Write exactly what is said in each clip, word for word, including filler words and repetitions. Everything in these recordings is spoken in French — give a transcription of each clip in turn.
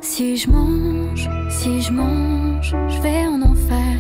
Si je mange, si je mange, je vais en enfer.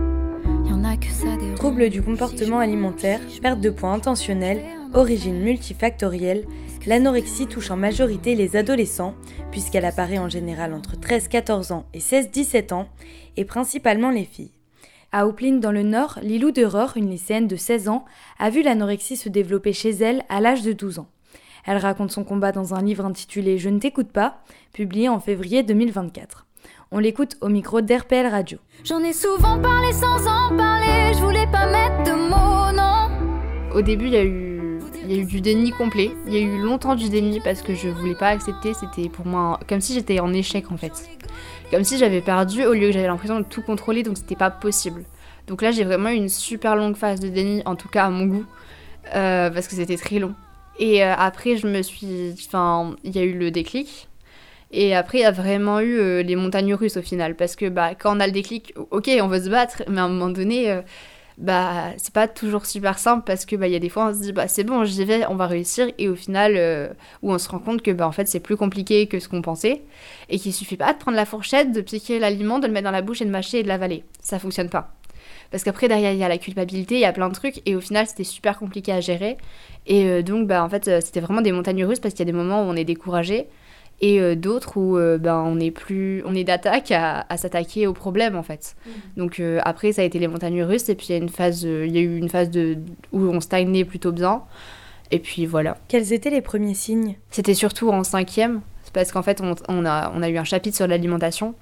Y'en a que ça dérange. Troubles du comportement alimentaire, perte de poids intentionnelle, origine multifactorielle, l'anorexie touche en majorité les adolescents, puisqu'elle apparaît en général entre treize à quatorze ans et seize à dix-sept ans, et principalement les filles. À Hoopline, dans le Nord, Lilou Dereur, une lycéenne de seize ans, a vu l'anorexie se développer chez elle à l'âge de douze ans. Elle raconte son combat dans un livre intitulé « Je ne t'écoute pas », publié en février deux mille vingt-quatre. On l'écoute au micro d'R P L Radio. J'en ai souvent parlé sans en parler, je voulais pas mettre de mots, non. Au début, il y a eu, il y a eu du déni complet. Il y a eu longtemps du déni parce que je voulais pas accepter. C'était pour moi comme si j'étais en échec en fait. Comme si j'avais perdu au lieu que j'avais l'impression de tout contrôler, donc c'était pas possible. Donc là, j'ai vraiment eu une super longue phase de déni, en tout cas à mon goût, euh, parce que c'était très long. Et euh, après, je me suis... Enfin, il y a eu le déclic. Et après, il y a vraiment eu euh, les montagnes russes au final. Parce que bah, quand on a le déclic, ok, on veut se battre, mais à un moment donné, euh, bah, c'est pas toujours super simple parce que bah, y a des fois, on se dit, bah, c'est bon, j'y vais, on va réussir. Et au final, euh, où on se rend compte que bah, en fait, c'est plus compliqué que ce qu'on pensait. Et qu'il suffit pas de prendre la fourchette, de piquer l'aliment, de le mettre dans la bouche et de mâcher et de l'avaler. Ça fonctionne pas. Parce qu'après, derrière, il y a la culpabilité, il y a plein de trucs. Et au final, c'était super compliqué à gérer. Et euh, donc, bah, en fait, euh, c'était vraiment des montagnes russes parce qu'il y a des moments où on est découragé. Et euh, d'autres où euh, bah, on est plus... On est d'attaque à, à s'attaquer au problème, en fait. Mmh. Donc, euh, après, ça a été les montagnes russes. Et puis, il y a une phase... Euh, il y a eu une phase de, où on stagnait plutôt bien. Et puis, voilà. Quels étaient les premiers signes ? C'était surtout en cinquième. C'est parce qu'en fait, on, on, a, on a eu un chapitre sur l'alimentation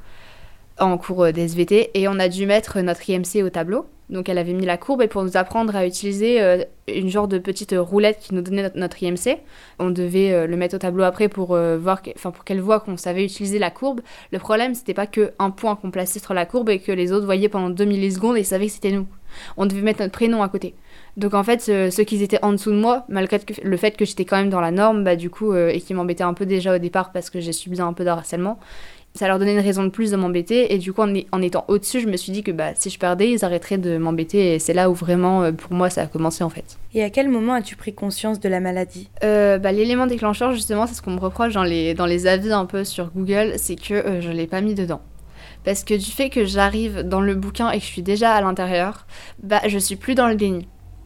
en cours d'S V T et on a dû mettre notre I M C au tableau. Donc elle avait mis la courbe et pour nous apprendre à utiliser euh, une genre de petite roulette qui nous donnait notre, notre I M C, on devait euh, le mettre au tableau après pour, euh, voir que, pour qu'elle voie qu'on savait utiliser la courbe. Le problème, c'était pas qu'un point qu'on plaçait sur la courbe et que les autres voyaient pendant deux millisecondes et savaient que c'était nous. On devait mettre notre prénom à côté. Donc en fait, euh, ceux qui étaient en dessous de moi, malgré le fait que j'étais quand même dans la norme, bah, du coup, euh, et qui m'embêtaient un peu déjà au départ parce que j'ai subi un peu de harcèlement, ça leur donnait une raison de plus de m'embêter et du coup en, en étant au-dessus je me suis dit que bah, si je perdais ils arrêteraient de m'embêter et c'est là où vraiment pour moi ça a commencé en fait. Et à quel moment as-tu pris conscience de la maladie ? euh, bah, L'élément déclencheur justement c'est ce qu'on me reproche dans les, dans les avis un peu sur Google, c'est que euh, je l'ai pas mis dedans. Parce que du fait que j'arrive dans le bouquin et que je suis déjà à l'intérieur, bah je suis plus dans le déni.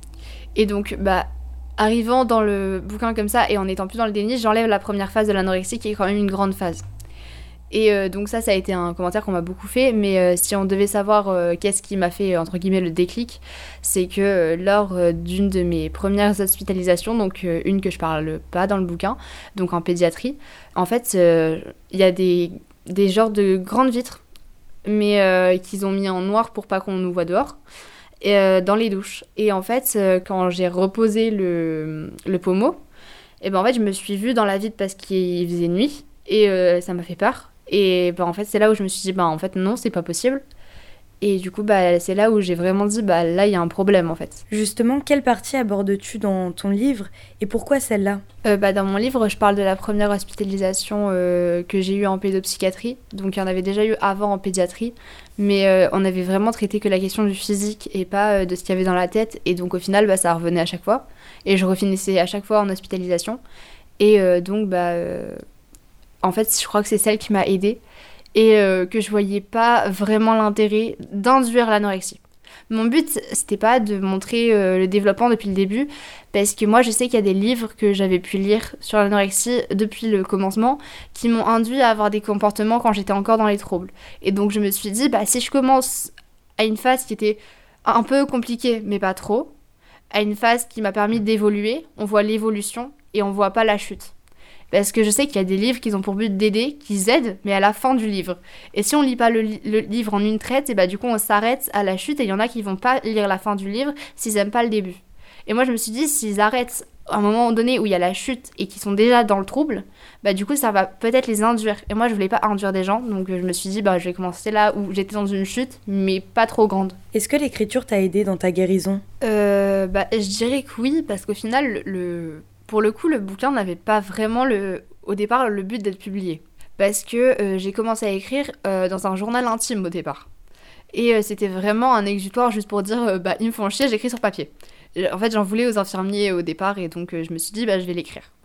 Et donc bah arrivant dans le bouquin comme ça et en étant plus dans le déni, j'enlève la première phase de l'anorexie qui est quand même une grande phase. Et euh, donc ça, ça a été un commentaire qu'on m'a beaucoup fait, mais euh, si on devait savoir euh, qu'est-ce qui m'a fait, entre guillemets, le déclic, c'est que euh, lors euh, d'une de mes premières hospitalisations, donc euh, une que je parle pas dans le bouquin, donc en pédiatrie, en fait, il euh, y a des, des genres de grandes vitres, mais euh, qu'ils ont mis en noir pour pas qu'on nous voit dehors, et, euh, dans les douches. Et en fait, euh, quand j'ai reposé le, le pommeau, et ben en fait, je me suis vue dans la vitre parce qu'il faisait nuit, et euh, ça m'a fait peur. Et bah, en fait, c'est là où je me suis dit, bah, en fait, non, c'est pas possible. Et du coup, bah, c'est là où j'ai vraiment dit, bah, là, il y a un problème, en fait. Justement, quelle partie abordes-tu dans ton livre et pourquoi celle-là ? euh, bah, Dans mon livre, je parle de la première hospitalisation euh, que j'ai eue en pédopsychiatrie. Donc, il y en avait déjà eu avant en pédiatrie. Mais euh, on avait vraiment traité que la question du physique et pas euh, de ce qu'il y avait dans la tête. Et donc, au final, bah, ça revenait à chaque fois. Et je refinissais à chaque fois en hospitalisation. Et euh, donc, bah... Euh, en fait, je crois que c'est celle qui m'a aidée et euh, que je voyais pas vraiment l'intérêt d'induire l'anorexie. Mon but, c'était pas de montrer euh, le développement depuis le début, parce que moi, je sais qu'il y a des livres que j'avais pu lire sur l'anorexie depuis le commencement qui m'ont induit à avoir des comportements quand j'étais encore dans les troubles. Et donc, je me suis dit, bah, si je commence à une phase qui était un peu compliquée, mais pas trop, à une phase qui m'a permis d'évoluer, on voit l'évolution et on voit pas la chute. Parce que je sais qu'il y a des livres qui ont pour but d'aider, qui aident, mais à la fin du livre. Et si on lit pas le, li- le livre en une traite, et bah du coup on s'arrête à la chute et il y en a qui vont pas lire la fin du livre s'ils aiment pas le début. Et moi je me suis dit, s'ils arrêtent à un moment donné où il y a la chute et qu'ils sont déjà dans le trouble, bah du coup ça va peut-être les induire. Et moi je voulais pas induire des gens, donc je me suis dit, bah je vais commencer là où j'étais dans une chute, mais pas trop grande. Est-ce que l'écriture t'a aidé dans ta guérison ? euh, Bah je dirais que oui, parce qu'au final, le... le... Pour le coup, le bouquin n'avait pas vraiment, le, au départ, le but d'être publié. Parce que euh, j'ai commencé à écrire euh, dans un journal intime au départ. Et euh, c'était vraiment un exutoire juste pour dire euh, « bah, ils me font chier, j'écris sur papier ». En fait, j'en voulais aux infirmiers au départ et donc euh, je me suis dit « bah, je vais l'écrire ».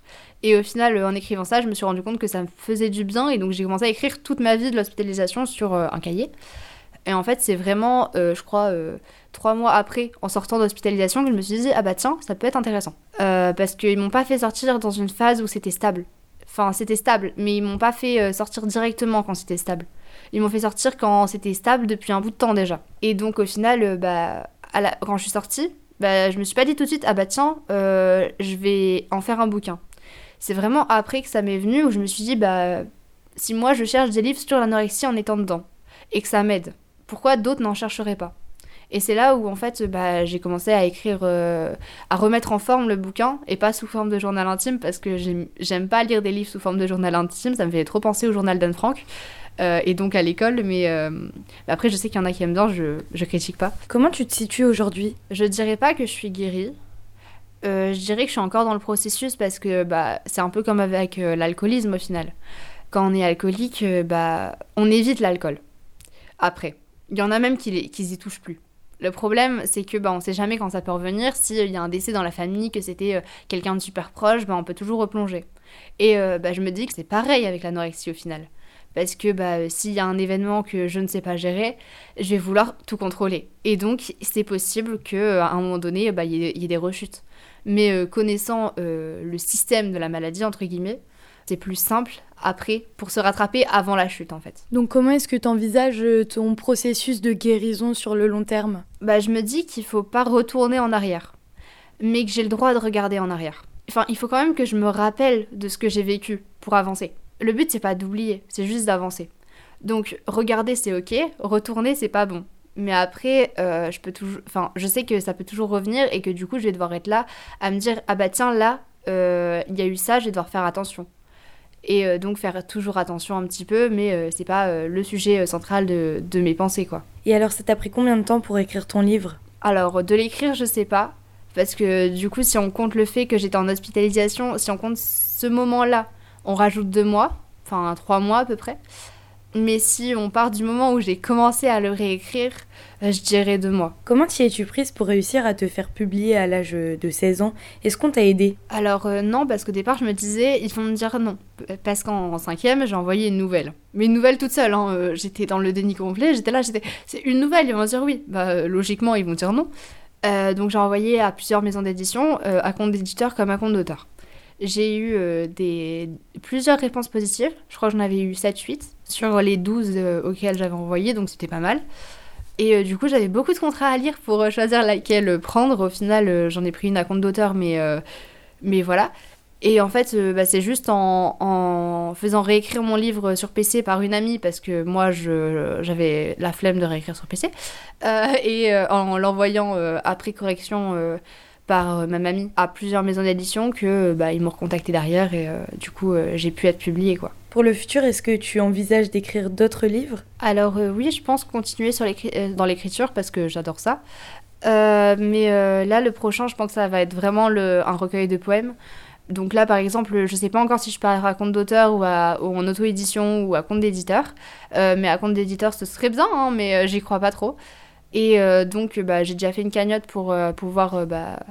Et au final, en écrivant ça, je me suis rendu compte que ça me faisait du bien. Et donc, j'ai commencé à écrire toute ma vie de l'hospitalisation sur euh, un cahier. Et en fait, c'est vraiment, euh, je crois, euh, trois mois après, en sortant d'hospitalisation, que je me suis dit, ah bah tiens, ça peut être intéressant. Euh, parce qu'ils m'ont pas fait sortir dans une phase où c'était stable. Enfin, c'était stable, mais ils m'ont pas fait euh, sortir directement quand c'était stable. Ils m'ont fait sortir quand c'était stable depuis un bout de temps déjà. Et donc, au final, euh, bah, à la... quand je suis sortie, bah, je me suis pas dit tout de suite, ah bah tiens, euh, je vais en faire un bouquin. C'est vraiment après que ça m'est venu, où je me suis dit, bah, si moi je cherche des livres sur l'anorexie en étant dedans, et que ça m'aide, pourquoi d'autres n'en chercheraient pas ? Et c'est là où, en fait, bah, j'ai commencé à écrire, euh, à remettre en forme le bouquin, et pas sous forme de journal intime, parce que j'aime, j'aime pas lire des livres sous forme de journal intime, ça me fait trop penser au journal d'Anne Frank, euh, et donc à l'école, mais euh, après, je sais qu'il y en a qui aiment bien, je, je critique pas. Comment tu te situes aujourd'hui ? Je dirais pas que je suis guérie, euh, je dirais que je suis encore dans le processus, parce que bah, c'est un peu comme avec euh, l'alcoolisme, au final. Quand on est alcoolique, euh, bah, on évite l'alcool. Après. Il y en a même qui les, qui y touchent plus. Le problème, c'est que bah, on sait jamais quand ça peut revenir. S'il y a un décès dans la famille, que c'était euh, quelqu'un de super proche, bah, on peut toujours replonger. Et euh, bah, je me dis que c'est pareil avec l'anorexie au final. Parce que bah, s'il y a un événement que je ne sais pas gérer, je vais vouloir tout contrôler. Et donc, c'est possible qu'à un moment donné, bah, y ait, y ait des rechutes. Mais euh, connaissant euh, le système de la maladie, entre guillemets, c'est plus simple après pour se rattraper avant la chute en fait. Donc comment est-ce que tu envisages ton processus de guérison sur le long terme ? Bah je me dis qu'il faut pas retourner en arrière, mais que j'ai le droit de regarder en arrière. Enfin, il faut quand même que je me rappelle de ce que j'ai vécu pour avancer. Le but c'est pas d'oublier, c'est juste d'avancer. Donc regarder c'est ok, retourner c'est pas bon. Mais après, euh, je peux toujours, enfin, je sais que ça peut toujours revenir et que du coup je vais devoir être là à me dire ah bah tiens là, il euh, y a eu ça, je vais devoir faire attention. Et euh, donc faire toujours attention un petit peu, mais euh, c'est pas euh, le sujet euh, central de, de mes pensées, quoi. Et alors, ça t'a pris combien de temps pour écrire ton livre ? Alors, de l'écrire, je sais pas, parce que du coup, si on compte le fait que j'étais en hospitalisation, si on compte ce moment-là, on rajoute deux mois, enfin trois mois à peu près. Mais si on part du moment où j'ai commencé à le réécrire, euh, je dirais deux mois. Comment t'y es-tu prise pour réussir à te faire publier à l'âge de seize ans ? Est-ce qu'on t'a aidé ? Alors euh, non, parce qu'au départ je me disais, ils vont me dire non. Parce qu'en cinquième, j'ai envoyé une nouvelle. Mais une nouvelle toute seule, hein. euh, j'étais dans le déni complet, j'étais là, j'étais... C'est une nouvelle, ils vont dire oui. Bah euh, logiquement, ils vont dire non. Euh, donc j'ai envoyé à plusieurs maisons d'édition, euh, à compte d'éditeur comme à compte d'auteur. J'ai eu euh, des... plusieurs réponses positives, je crois que j'en avais eu sept huit sur les douze euh, auxquelles j'avais envoyé, donc c'était pas mal. Et euh, du coup, j'avais beaucoup de contrats à lire pour euh, choisir laquelle prendre. Au final, euh, j'en ai pris une à compte d'auteur, mais, euh, mais voilà. Et en fait, euh, bah, c'est juste en, en faisant réécrire mon livre sur P C par une amie, parce que moi, je, j'avais la flemme de réécrire sur P C, euh, et euh, en l'envoyant euh, après correction... Euh, par euh, ma mamie à plusieurs maisons d'édition que bah, ils m'ont recontacté derrière et euh, du coup euh, j'ai pu être publiée quoi. Pour le futur, est-ce que tu envisages d'écrire d'autres livres ? Alors euh, oui, je pense continuer sur l'écri- euh, dans l'écriture parce que j'adore ça. Euh, mais euh, là, le prochain, je pense que ça va être vraiment le, un recueil de poèmes. Donc là, par exemple, je sais pas encore si je parlerai à compte d'auteur ou, à, ou en auto-édition ou à compte d'éditeur. Euh, mais à compte d'éditeur, ce serait bien, hein, mais euh, j'y crois pas trop. Et euh, donc, bah, j'ai déjà fait une cagnotte pour euh, pouvoir euh, bah,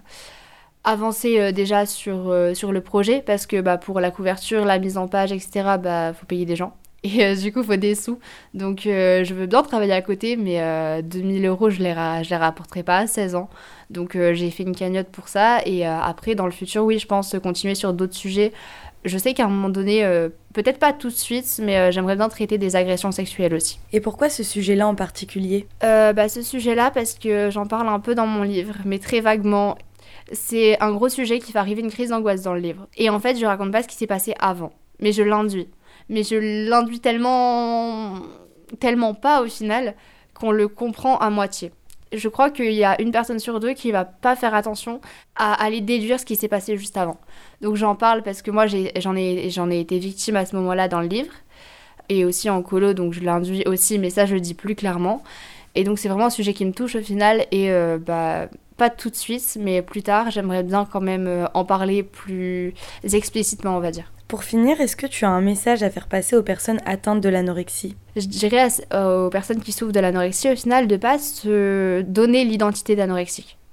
avancer euh, déjà sur, euh, sur le projet. Parce que bah, pour la couverture, la mise en page, et cetera, bah, faut payer des gens. Et euh, du coup, il faut des sous. Donc, euh, je veux bien travailler à côté, mais euh, deux mille euros, je les, ra- je les rapporterai pas à seize ans. Donc, euh, j'ai fait une cagnotte pour ça. Et euh, après, dans le futur, oui, je pense continuer sur d'autres sujets. Je sais qu'à un moment donné, euh, peut-être pas tout de suite, mais euh, j'aimerais bien traiter des agressions sexuelles aussi. Et pourquoi ce sujet-là en particulier ? euh, bah, Ce sujet-là, parce que j'en parle un peu dans mon livre, mais très vaguement. C'est un gros sujet qui fait arriver une crise d'angoisse dans le livre. Et en fait, je raconte pas ce qui s'est passé avant, mais je l'induis. Mais je l'induis tellement... tellement pas au final qu'on le comprend à moitié. Je crois qu'il y a une personne sur deux qui va pas faire attention à aller déduire ce qui s'est passé juste avant. Donc j'en parle parce que moi j'ai, j'en, ai, j'en ai été victime à ce moment-là dans le livre. Et aussi en colo, donc je l'induis aussi, mais ça je le dis plus clairement. Et donc c'est vraiment un sujet qui me touche au final. Et euh, bah, pas tout de suite, mais plus tard, j'aimerais bien quand même euh, en parler plus explicitement, on va dire. Pour finir, est-ce que tu as un message à faire passer aux personnes atteintes de l'anorexie ? Je dirais à, aux personnes qui souffrent de l'anorexie, au final, de ne pas se donner l'identité d'anorexique.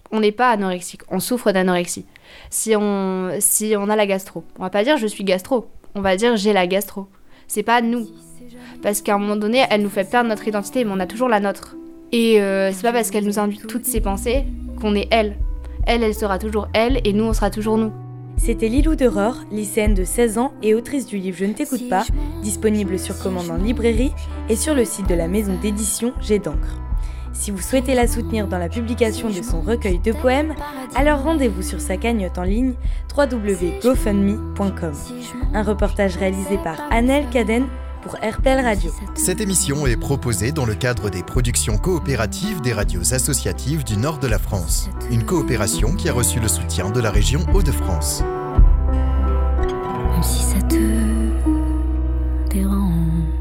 on n'est pas anorexique, on souffre d'anorexie. Si on, si on a la gastro, on va pas dire je suis gastro, on va dire j'ai la gastro. C'est pas nous. Parce qu'à un moment donné, elle nous fait perdre notre identité, mais on a toujours la nôtre. Et euh, c'est pas parce qu'elle nous induit toutes ses pensées qu'on est elle. Elle, elle sera toujours elle, et nous, on sera toujours nous. C'était Lilou Derohr, lycéenne de seize ans et autrice du livre Je ne t'écoute pas, disponible sur commande en librairie et sur le site de la maison d'édition Jet d'encre. Si vous souhaitez la soutenir dans la publication de son recueil de poèmes, alors rendez-vous sur sa cagnotte en ligne w w w point gofundme point com. Un reportage réalisé par Annelle Caden pour R P L Radio. Cette émission est proposée dans le cadre des productions coopératives des radios associatives du nord de la France. Une coopération qui a reçu le soutien de la région Hauts-de-France. Même si ça te dérange.